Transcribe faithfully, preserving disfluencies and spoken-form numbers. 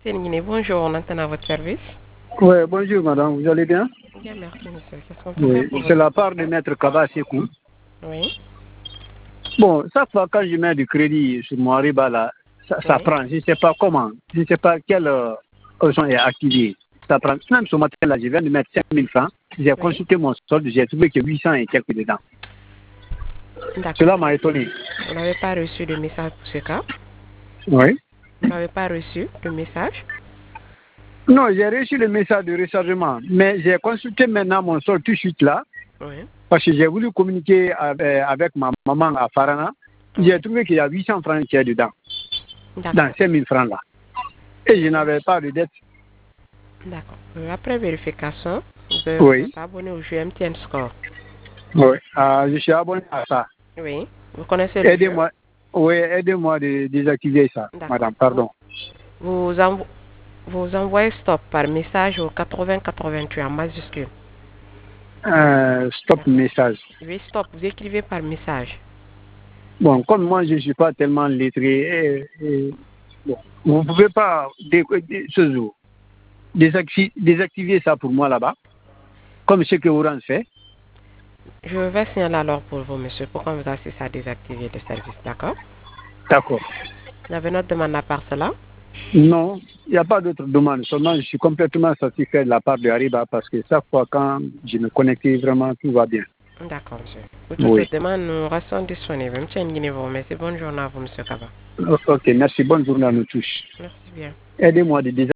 Guinée, bonjour, on entend à votre service. Oui, bonjour madame, vous allez bien? Bien, merci monsieur. Qu'est-ce qu'on peut Oui, faire pour c'est votre la part de maître Kaba Sekou. Oui, Bon, chaque fois quand je mets du crédit sur mon Ariba là, ça, ça oui. prend. Je ne sais pas comment, je ne sais pas quelle euh, option est activée. Ça prend. Même ce matin là, je viens de mettre cinq mille francs. J'ai Oui. consulté mon solde, j'ai trouvé que huit cents et quelques dedans. D'accord. Cela m'a étonné. Vous n'avez pas reçu de message pour ce cas? Oui. Vous n'avez pas reçu de message? Non, j'ai reçu le message de rechargement, mais j'ai consulté maintenant mon solde tout de suite là, Oui. parce que j'ai voulu communiquer avec, avec ma maman à Farana. Oui. J'ai trouvé qu'il y a huit cents francs qui est dedans, dans D'accord. cinq mille francs là. Et je n'avais pas de dette. D'accord. Euh, Après vérification, vous euh, vous Oui, êtes abonné au jeu M T N Score. oui. Ah, je suis abonné à ça. Oui. Vous connaissez le jeu? Aidez-moi. Oui, aidez-moi de désactiver ça, D'accord. madame, Vous, pardon. vous, envo- vous envoyez stop par message au quatre-vingts quatre-vingt-huit en majuscule. Euh, stop D'accord. message. Oui, stop. Vous écrivez par message. Bon, comme moi, je ne suis pas tellement lettré, et, et, bon, vous ne pouvez pas, dé, dé, ce jour, désactiver, désactiver ça pour moi là-bas, comme ce que Orange fait. Je vais signaler alors pour vous, monsieur, pour qu'on vous assiste à désactiver le service, d'accord? D'accord. Vous avez notre demande à part cela? Non, il n'y a pas d'autre demande. Seulement, je suis complètement satisfait de la part de Ariba parce que chaque fois quand je me connecte, vraiment, tout va bien. D'accord, monsieur. Pour toute Oui. autre demande, nous restons disponibles. Monsieur Nguyen vous remercie. Bonne journée à vous, monsieur Kaba. Ok, merci. Bonne journée à nous tous. Merci bien. Aidez-moi de désactiver.